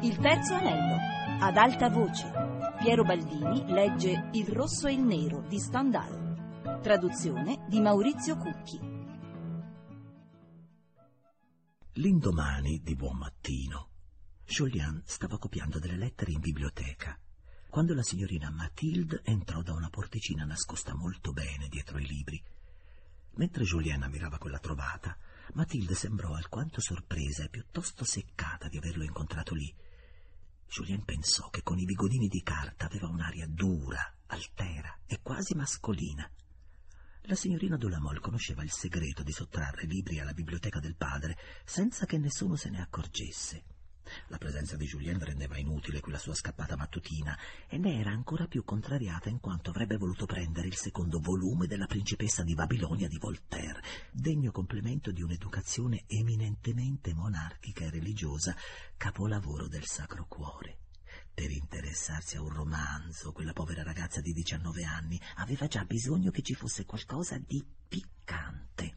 Il terzo anello, ad alta voce. Piero Baldini legge Il rosso e il nero di Stendhal. Traduzione di Maurizio Cucchi. L'indomani di buon mattino, Julien stava copiando delle lettere in biblioteca, quando la signorina Mathilde entrò da una porticina nascosta molto bene dietro i libri. Mentre Julien ammirava quella trovata, Mathilde sembrò alquanto sorpresa e piuttosto seccata di averlo incontrato lì. Julien pensò che con i bigodini di carta aveva un'aria dura, altera e quasi mascolina. La signorina de la Mole conosceva il segreto di sottrarre libri alla biblioteca del padre senza che nessuno se ne accorgesse. La presenza di Julien rendeva inutile quella sua scappata mattutina e ne era ancora più contrariata in quanto avrebbe voluto prendere il secondo volume della Principessa di Babilonia di Voltaire, degno complemento di un'educazione eminentemente monarchica e religiosa, capolavoro del Sacro Cuore. Per interessarsi a un romanzo, quella povera ragazza di 19 anni aveva già bisogno che ci fosse qualcosa di piccante.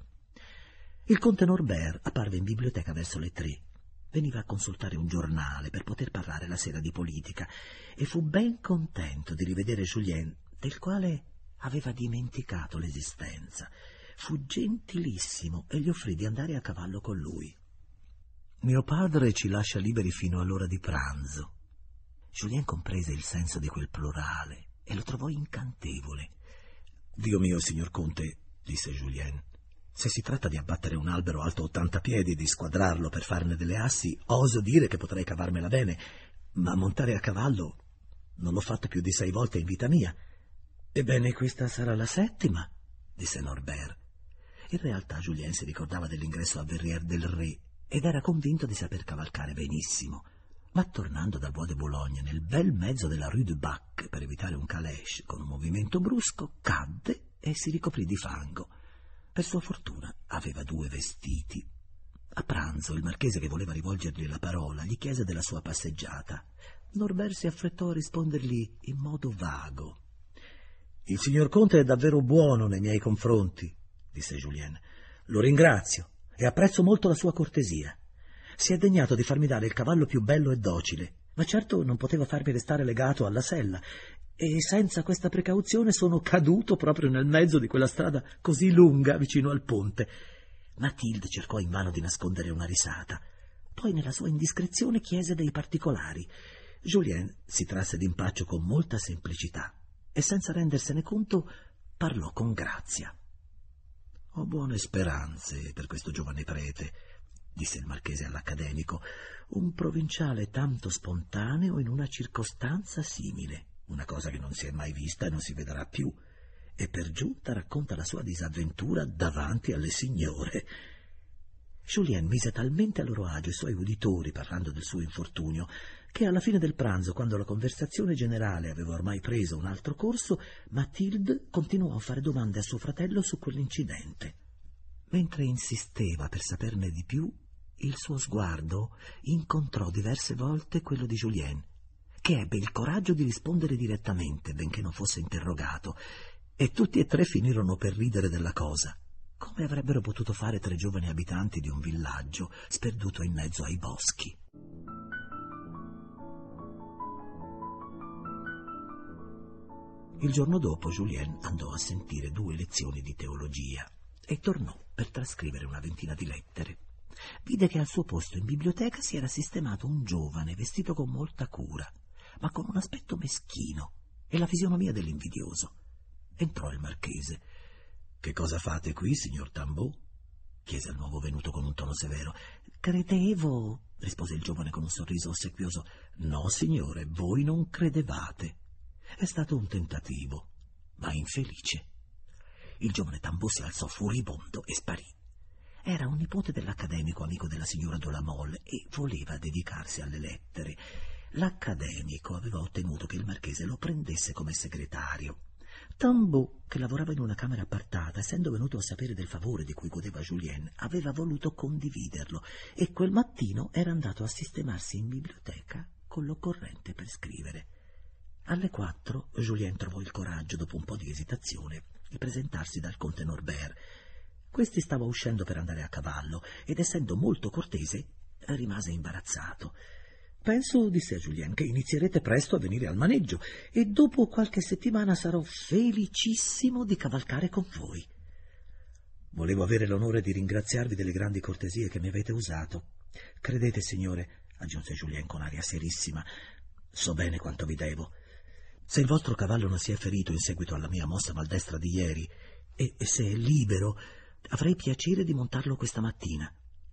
Il conte Norbert apparve in biblioteca verso le 3. Veniva a consultare un giornale per poter parlare la sera di politica e fu ben contento di rivedere Julien, del quale aveva dimenticato l'esistenza. Fu gentilissimo e gli offrì di andare a cavallo con lui. «Mio padre ci lascia liberi fino all'ora di pranzo». Julien comprese il senso di quel plurale e lo trovò incantevole. «Dio mio, signor conte», disse Julien, «se si tratta di abbattere un albero alto 80 piedi e di squadrarlo per farne delle assi, oso dire che potrei cavarmela bene, ma montare a cavallo non l'ho fatto più di 6 volte in vita mia». «Ebbene, questa sarà la 7ª», disse Norbert. In realtà Julien si ricordava dell'ingresso a Verrières del Re ed era convinto di saper cavalcare benissimo. Ma tornando dal Bois de Boulogne nel bel mezzo della Rue du Bac per evitare un calèche con un movimento brusco, cadde e si ricoprì di fango. Per sua fortuna aveva 2 vestiti. A pranzo il marchese, che voleva rivolgergli la parola, gli chiese della sua passeggiata. Norbert si affrettò a rispondergli in modo vago. «Il signor conte è davvero buono nei miei confronti», disse Julien. «Lo ringrazio e apprezzo molto la sua cortesia. Si è degnato di farmi dare il cavallo più bello e docile, ma certo non poteva farmi restare legato alla sella, e senza questa precauzione sono caduto proprio nel mezzo di quella strada così lunga vicino al ponte». Mathilde cercò invano di nascondere una risata. Poi nella sua indiscrezione chiese dei particolari. Julien si trasse d'impaccio con molta semplicità e senza rendersene conto parlò con grazia. «Ho buone speranze per questo giovane prete», disse il marchese all'accademico, «un provinciale tanto spontaneo in una circostanza simile, una cosa che non si è mai vista e non si vedrà più, e per giunta racconta la sua disavventura davanti alle signore». Julien mise talmente a loro agio i suoi uditori parlando del suo infortunio che alla fine del pranzo, quando la conversazione generale aveva ormai preso un altro corso, Mathilde continuò a fare domande a suo fratello su quell'incidente. Mentre insisteva per saperne di più, il suo sguardo incontrò diverse volte quello di Julien, che ebbe il coraggio di rispondere direttamente, benché non fosse interrogato, e tutti e 3 finirono per ridere della cosa, come avrebbero potuto fare 3 giovani abitanti di un villaggio sperduto in mezzo ai boschi. Il giorno dopo Julien andò a sentire 2 lezioni di teologia e tornò per trascrivere una ventina di lettere. Vide che al suo posto in biblioteca si era sistemato un giovane vestito con molta cura, ma con un aspetto meschino e la fisionomia dell'invidioso. Entrò il marchese. «Che cosa fate qui, signor Tanbeau?» chiese il nuovo venuto con un tono severo. «Credevo», rispose il giovane con un sorriso ossequioso. «No, signore, voi non credevate. È stato un tentativo, ma infelice». Il giovane Tanbeau si alzò furibondo e sparì. Era un nipote dell'accademico amico della signora de la Mole e voleva dedicarsi alle lettere. L'accademico aveva ottenuto che il marchese lo prendesse come segretario. Tanbeau, che lavorava in una camera appartata, essendo venuto a sapere del favore di cui godeva Julien, aveva voluto condividerlo e quel mattino era andato a sistemarsi in biblioteca con l'occorrente per scrivere. Alle 4 Julien trovò il coraggio, dopo un po' di esitazione, di presentarsi dal conte Norbert. Questi stava uscendo per andare a cavallo ed, essendo molto cortese, rimase imbarazzato. Penso, disse a Julien, che inizierete presto a venire al maneggio e dopo qualche settimana sarò felicissimo di cavalcare con voi. Volevo avere l'onore di ringraziarvi delle grandi cortesie che mi avete usato. Credete, signore, aggiunse Julien con aria serissima, so bene quanto vi devo. Se il vostro cavallo non si è ferito in seguito alla mia mossa maldestra di ieri, e se è libero, avrei piacere di montarlo questa mattina.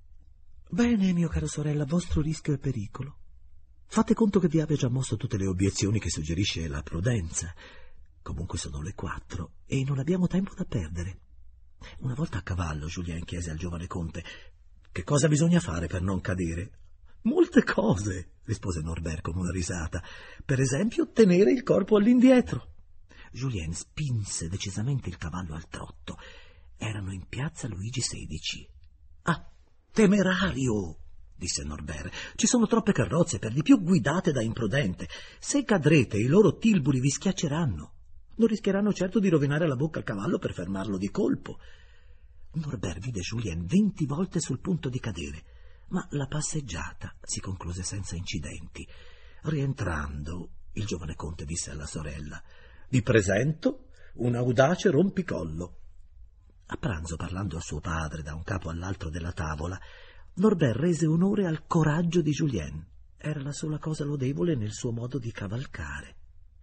Bene, mio caro sorella, vostro rischio e pericolo. Fate conto che vi abbia già mosso tutte le obiezioni che suggerisce la prudenza. Comunque sono le 4 e non abbiamo tempo da perdere. Una volta a cavallo, Julien chiese al giovane conte: che cosa bisogna fare per non cadere? Molte cose, rispose Norbert con una risata. Per esempio, tenere il corpo all'indietro. Julien spinse decisamente il cavallo al trotto. Erano in piazza Luigi XVI. Ah, temerario, disse Norbert. Ci sono troppe carrozze, per di più guidate da imprudente. Se cadrete, i loro tilburi vi schiacceranno. Non rischieranno certo di rovinare la bocca al cavallo per fermarlo di colpo. Norbert vide Julien 20 volte sul punto di cadere, ma la passeggiata si concluse senza incidenti. Rientrando, il giovane conte disse alla sorella: vi presento un audace rompicollo. A pranzo, parlando a suo padre da un capo all'altro della tavola, Norbert rese onore al coraggio di Julien. Era la sola cosa lodevole nel suo modo di cavalcare.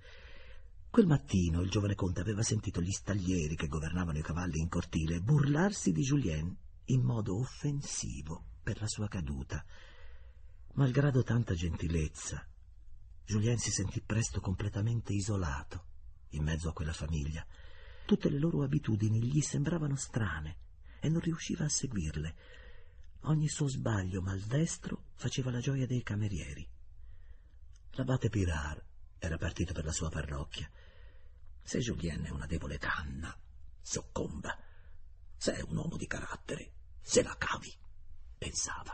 Quel mattino il giovane conte aveva sentito gli staglieri che governavano i cavalli in cortile burlarsi di Julien in modo offensivo per la sua caduta. Malgrado tanta gentilezza, Julien si sentì presto completamente isolato in mezzo a quella famiglia. Tutte le loro abitudini gli sembravano strane e non riusciva a seguirle. Ogni suo sbaglio maldestro faceva la gioia dei camerieri. L'abate Pirard era partito per la sua parrocchia. Se Julien è una debole canna, soccomba. Se è un uomo di carattere, se la cavi, pensava.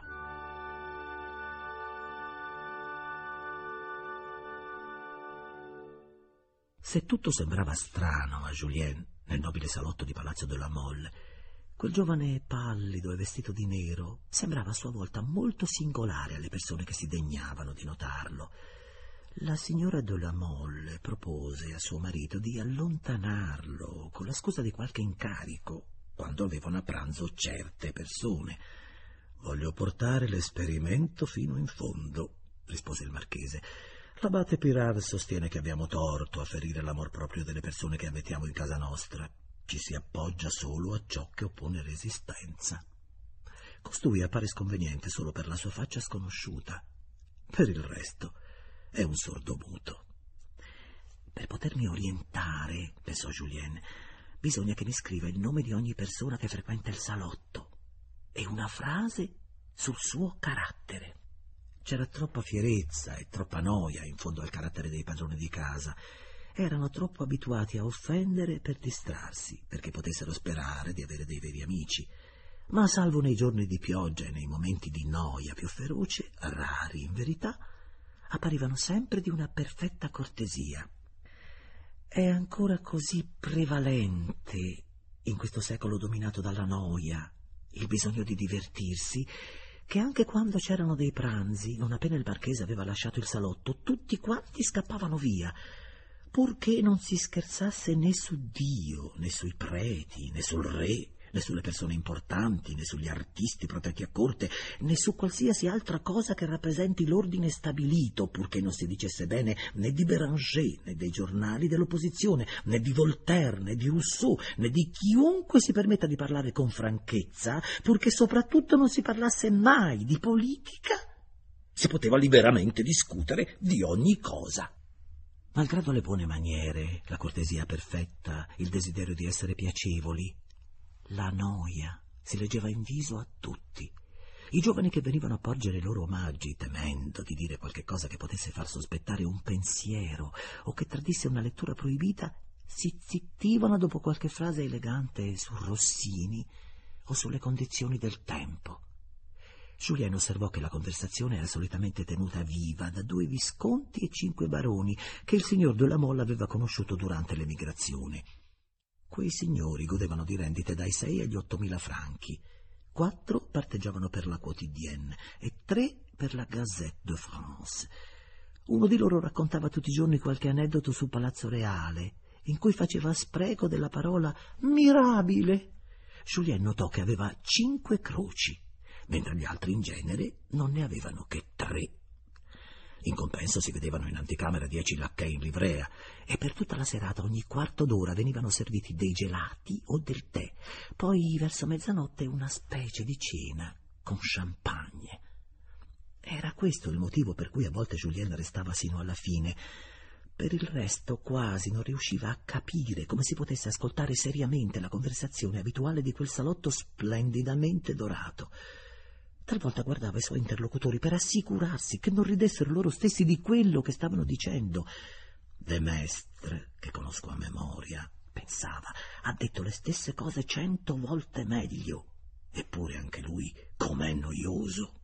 Se tutto sembrava strano a Julien nel nobile salotto di Palazzo de la Mole, quel giovane pallido e vestito di nero sembrava a sua volta molto singolare alle persone che si degnavano di notarlo. La signora de la Mole propose a suo marito di allontanarlo con la scusa di qualche incarico quando avevano a pranzo certe persone. «Voglio portare l'esperimento fino in fondo», rispose il marchese. «L'abate Pirard sostiene che abbiamo torto a ferire l'amor proprio delle persone che avvetiamo in casa nostra. Ci si appoggia solo a ciò che oppone resistenza. Costui appare sconveniente solo per la sua faccia sconosciuta. Per il resto è un sordomuto». «Per potermi orientare», pensò Julien, «bisogna che mi scriva il nome di ogni persona che frequenta il salotto e una frase sul suo carattere». C'era troppa fierezza e troppa noia in fondo al carattere dei padroni di casa. Erano troppo abituati a offendere per distrarsi, perché potessero sperare di avere dei veri amici. Ma salvo nei giorni di pioggia e nei momenti di noia più feroce, rari in verità, apparivano sempre di una perfetta cortesia. È ancora così prevalente, in questo secolo dominato dalla noia, il bisogno di divertirsi, che anche quando c'erano dei pranzi, non appena il marchese aveva lasciato il salotto, tutti quanti scappavano via, purché non si scherzasse né su Dio, né sui preti, né sul re, né sulle persone importanti, né sugli artisti protetti a corte, né su qualsiasi altra cosa che rappresenti l'ordine stabilito, purché non si dicesse bene né di Béranger, né dei giornali dell'opposizione, né di Voltaire, né di Rousseau, né di chiunque si permetta di parlare con franchezza, purché soprattutto non si parlasse mai di politica. Si poteva liberamente discutere di ogni cosa. Malgrado le buone maniere, la cortesia perfetta, il desiderio di essere piacevoli, la noia si leggeva in viso a tutti. I giovani che venivano a porgere i loro omaggi, temendo di dire qualche cosa che potesse far sospettare un pensiero o che tradisse una lettura proibita, si zittivano dopo qualche frase elegante su Rossini o sulle condizioni del tempo. Julien osservò che la conversazione era solitamente tenuta viva da 2 visconti e 5 baroni che il signor de la Mole aveva conosciuto durante l'emigrazione. Quei signori godevano di rendite dai 6 agli 8.000 franchi, 4 parteggiavano per la Quotidienne e 3 per la Gazette de France. Uno di loro raccontava tutti i giorni qualche aneddoto sul Palazzo Reale, in cui faceva spreco della parola mirabile. Julien notò che aveva 5 croci, mentre gli altri in genere non ne avevano che 3. In compenso si vedevano in anticamera 10 laccai in livrea e per tutta la serata ogni quarto d'ora venivano serviti dei gelati o del tè, poi verso mezzanotte una specie di cena con champagne. Era questo il motivo per cui a volte Julien restava sino alla fine. Per il resto quasi non riusciva a capire come si potesse ascoltare seriamente la conversazione abituale di quel salotto splendidamente dorato. Talvolta guardava i suoi interlocutori per assicurarsi che non ridessero loro stessi di quello che stavano dicendo. De Maistre, che conosco a memoria, pensava, ha detto le stesse cose 100 volte meglio. Eppure anche lui com'è noioso.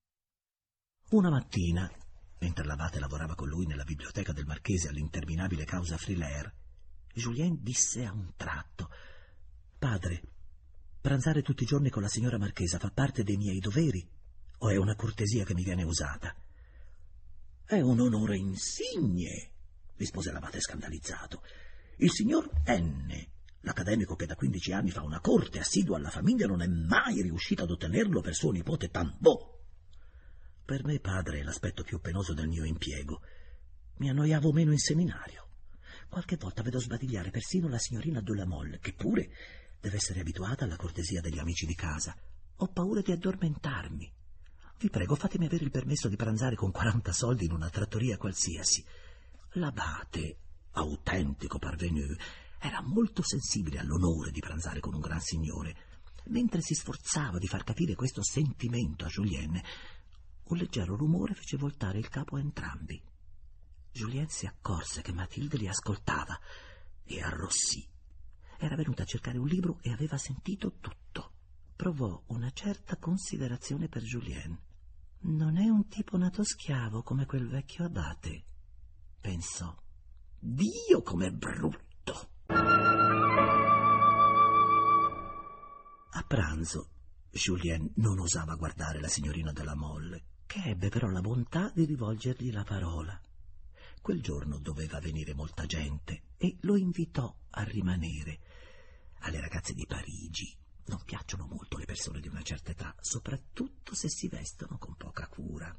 Una mattina, mentre l'abate lavorava con lui nella biblioteca del marchese all'interminabile causa Frilair, Julien disse a un tratto: «Padre, pranzare tutti i giorni con la signora marchesa fa parte dei miei doveri o è una cortesia che mi viene usata?» «È un onore insigne», rispose l'abate scandalizzato. «Il signor N, l'accademico che da 15 anni fa una corte assidua alla famiglia, non è mai riuscito ad ottenerlo per suo nipote Tambot. Per me, padre, è l'aspetto più penoso del mio impiego. Mi annoiavo meno in seminario. Qualche volta vedo sbadigliare persino la signorina de la Mole, che pure deve essere abituata alla cortesia degli amici di casa. Ho paura di addormentarmi. Vi prego, fatemi avere il permesso di pranzare con 40 soldi in una trattoria qualsiasi». L'abate, autentico parvenu, era molto sensibile all'onore di pranzare con un gran signore. Mentre si sforzava di far capire questo sentimento a Julien, un leggero rumore fece voltare il capo a entrambi. Julien si accorse che Mathilde li ascoltava e arrossì. Era venuta a cercare un libro e aveva sentito tutto. Provò una certa considerazione per Julien. «Non è un tipo nato schiavo come quel vecchio abate», pensò. «Dio, com'è brutto!» A pranzo Julien non osava guardare la signorina de la Mole, che ebbe però la bontà di rivolgergli la parola. Quel giorno doveva venire molta gente e lo invitò a rimanere. Alle ragazze di Parigi non piacciono molto le persone di una certa età, soprattutto se si vestono con poca cura.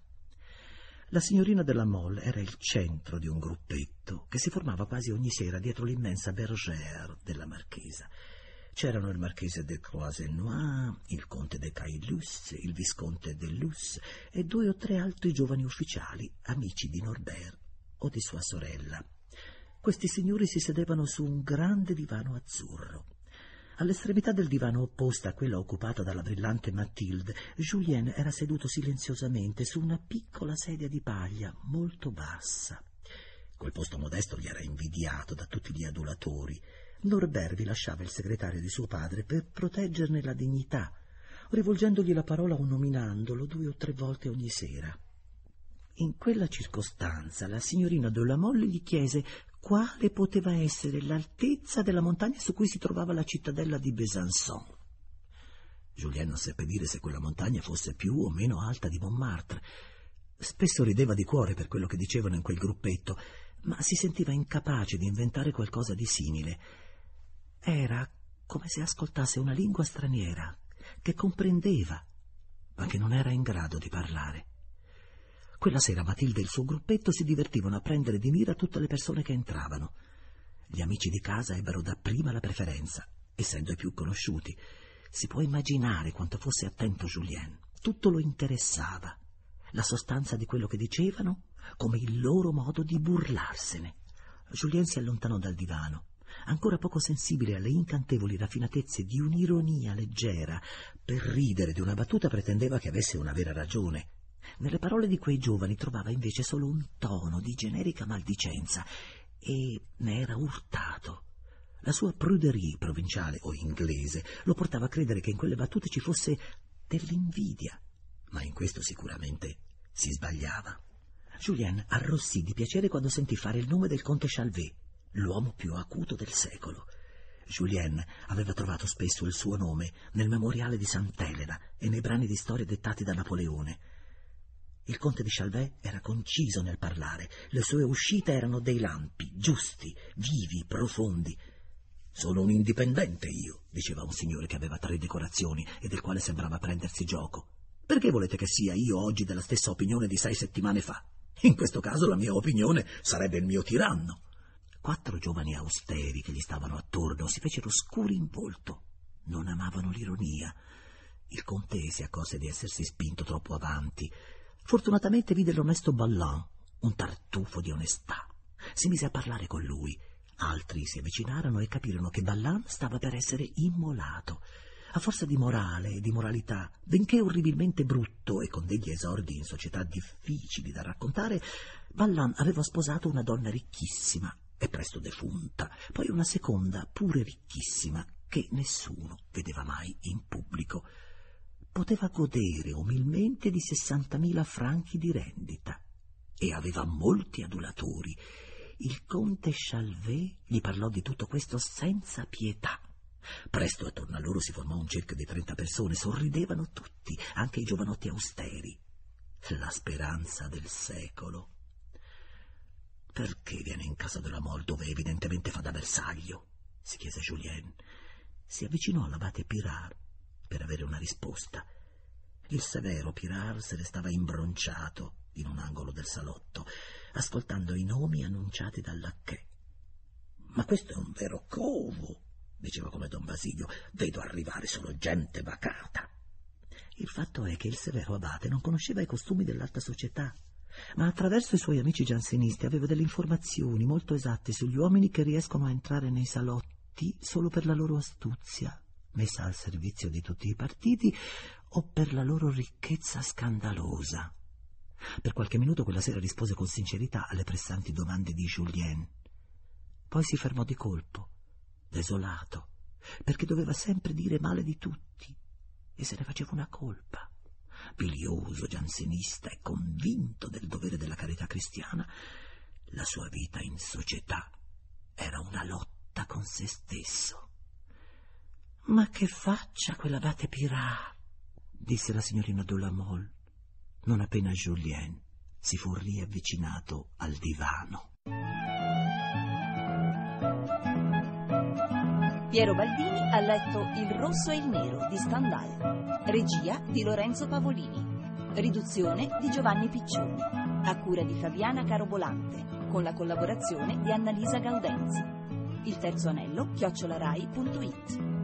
La signorina de la Mole era il centro di un gruppetto che si formava quasi ogni sera dietro l'immensa bergère della marchesa. C'erano il marchese de Croisenois, il conte de Caylus, il visconte de Luz e 2 o 3 altri giovani ufficiali, amici di Norbert o di sua sorella. Questi signori si sedevano su un grande divano azzurro. All'estremità del divano opposta a quella occupata dalla brillante Mathilde, Julien era seduto silenziosamente su una piccola sedia di paglia molto bassa. Quel posto modesto gli era invidiato da tutti gli adulatori. Norbert vi lasciava il segretario di suo padre per proteggerne la dignità, rivolgendogli la parola o nominandolo 2 o 3 volte ogni sera. In quella circostanza la signorina de la Mole gli chiese quale poteva essere l'altezza della montagna su cui si trovava la cittadella di Besançon. Julien non seppe dire se quella montagna fosse più o meno alta di Montmartre. Spesso rideva di cuore per quello che dicevano in quel gruppetto, ma si sentiva incapace di inventare qualcosa di simile. Era come se ascoltasse una lingua straniera, che comprendeva, ma che non era in grado di parlare. Quella sera Mathilde e il suo gruppetto si divertivano a prendere di mira tutte le persone che entravano. Gli amici di casa ebbero dapprima la preferenza, essendo i più conosciuti. Si può immaginare quanto fosse attento Julien. Tutto lo interessava, la sostanza di quello che dicevano, come il loro modo di burlarsene. Julien si allontanò dal divano, ancora poco sensibile alle incantevoli raffinatezze di un'ironia leggera. Per ridere di una battuta pretendeva che avesse una vera ragione. Nelle parole di quei giovani trovava invece solo un tono di generica maldicenza e ne era urtato. La sua pruderie provinciale o inglese lo portava a credere che in quelle battute ci fosse dell'invidia, ma in questo sicuramente si sbagliava. Julien arrossì di piacere quando sentì fare il nome del conte Chalvet, l'uomo più acuto del secolo. Julien aveva trovato spesso il suo nome nel memoriale di Sant'Elena e nei brani di storia dettati da Napoleone. Il conte di Chalvet era conciso nel parlare, le sue uscite erano dei lampi, giusti, vivi, profondi. «Sono un indipendente io», diceva un signore che aveva 3 decorazioni e del quale sembrava prendersi gioco. «Perché volete che sia io oggi della stessa opinione di 6 settimane fa? In questo caso la mia opinione sarebbe il mio tiranno». 4 giovani austeri che gli stavano attorno si fecero scuri in volto. Non amavano l'ironia. Il conte si accorse di essersi spinto troppo avanti. Fortunatamente vide l'onesto Balland, un tartufo di onestà. Si mise a parlare con lui. Altri si avvicinarono e capirono che Balland stava per essere immolato. A forza di morale e di moralità, benché orribilmente brutto e con degli esordi in società difficili da raccontare, Balland aveva sposato una donna ricchissima e presto defunta, poi una seconda pure ricchissima che nessuno vedeva mai in pubblico. Poteva godere umilmente di 60.000 franchi di rendita e aveva molti adulatori. Il conte Chalvet gli parlò di tutto questo senza pietà. Presto attorno a loro si formò un cerchio di 30 persone, sorridevano tutti, anche i giovanotti austeri. La speranza del secolo. «Perché viene in casa della Mole, dove evidentemente fa da bersaglio?» si chiese Julien. Si avvicinò all'abate Pirard per avere una risposta. Il severo Pirard se ne stava imbronciato in un angolo del salotto, ascoltando i nomi annunciati dal lacchè. «Ma questo è un vero covo», diceva come Don Basilio. «Vedo arrivare solo gente bacata». Il fatto è che il severo abate non conosceva i costumi dell'alta società, ma attraverso i suoi amici giansenisti aveva delle informazioni molto esatte sugli uomini che riescono a entrare nei salotti solo per la loro astuzia, messa al servizio di tutti i partiti, o per la loro ricchezza scandalosa. Per qualche minuto quella sera rispose con sincerità alle pressanti domande di Julien. Poi si fermò di colpo, desolato, perché doveva sempre dire male di tutti e se ne faceva una colpa. Bilioso, giansenista e convinto del dovere della carità cristiana, la sua vita in società era una lotta con se stesso. «Ma che faccia quell'abate Pirard?» disse la signorina de la Mole, non appena Julien si fu riavvicinato al divano. Piero Baldini ha letto Il rosso e il nero di Stendhal, regia di Lorenzo Pavolini, riduzione di Giovanni Piccioni, a cura di Fabiana Carobolante, con la collaborazione di Annalisa Gaudenzi. Il terzo anello @rai.it.